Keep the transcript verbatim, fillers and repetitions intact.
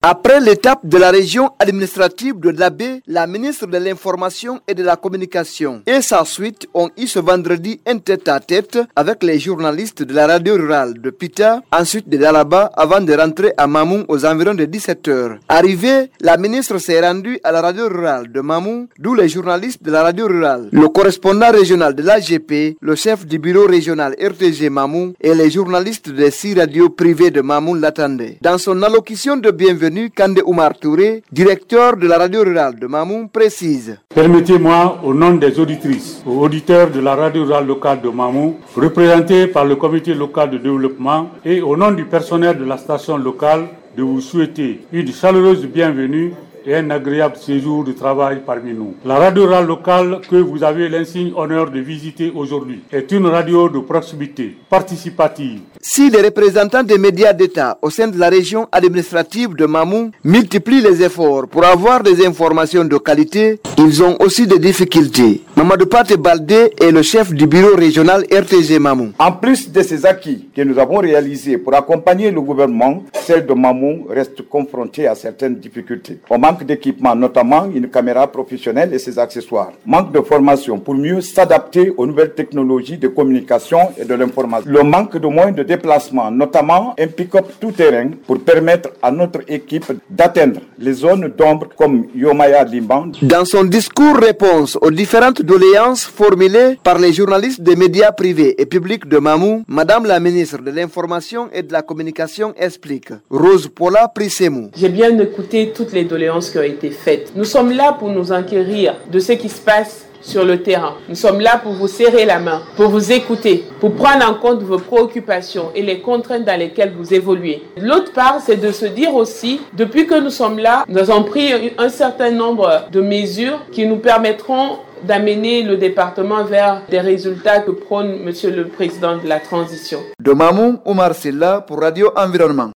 Après l'étape de la région administrative de Labé, la ministre de l'Information et de la Communication et sa suite ont eu ce vendredi un tête-à-tête avec les journalistes de la radio rurale de Pita, ensuite de Dalaba, avant de rentrer à Mamou aux environs de dix-sept heures. Arrivée, la ministre s'est rendue à la radio rurale de Mamou, d'où les journalistes de la radio rurale, le correspondant régional de l'A G P, le chef du bureau régional R T G Mamou et les journalistes des six radios privées de Mamou l'attendaient. Dans son allocution de bienvenue, Kande Oumar Touré, directeur de la radio rurale de Mamou, précise: Permettez-moi, au nom des auditrices, aux auditeurs de la radio rurale locale de Mamou, représentés par le comité local de développement, et au nom du personnel de la station locale, de vous souhaiter une chaleureuse bienvenue et un agréable séjour de travail parmi nous. La radio rurale locale que vous avez l'insigne honneur de visiter aujourd'hui est une radio de proximité, participative. Si les représentants des médias d'État au sein de la région administrative de Mamou multiplient les efforts pour avoir des informations de qualité, ils ont aussi des difficultés. Mamadou Pate Baldé est le chef du bureau régional R T G Mamou. En plus de ces acquis que nous avons réalisés pour accompagner le gouvernement, celle de Mamou reste confrontée à certaines difficultés. On manque d'équipement, notamment une caméra professionnelle et ses accessoires. Manque de formation pour mieux s'adapter aux nouvelles technologies de communication et de l'information. Le manque de moyens de déplacement, notamment un pick-up tout-terrain pour permettre à notre équipe d'atteindre les zones d'ombre comme Yomaya Limban. Dans son discours réponse aux différentes doléances formulées par les journalistes des médias privés et publics de Mamou, Madame la ministre de l'Information et de la Communication explique. Rose Paula Prissemou. J'ai bien écouté toutes les doléances qui ont été faites. Nous sommes là pour nous enquérir de ce qui se passe sur le terrain. Nous sommes là pour vous serrer la main, pour vous écouter, pour prendre en compte vos préoccupations et les contraintes dans lesquelles vous évoluez. L'autre part, c'est de se dire aussi, depuis que nous sommes là, nous avons pris un certain nombre de mesures qui nous permettront d'amener le département vers des résultats que prône Monsieur le Président de la Transition. De Mamou, Oumar Silla pour Radio Environnement.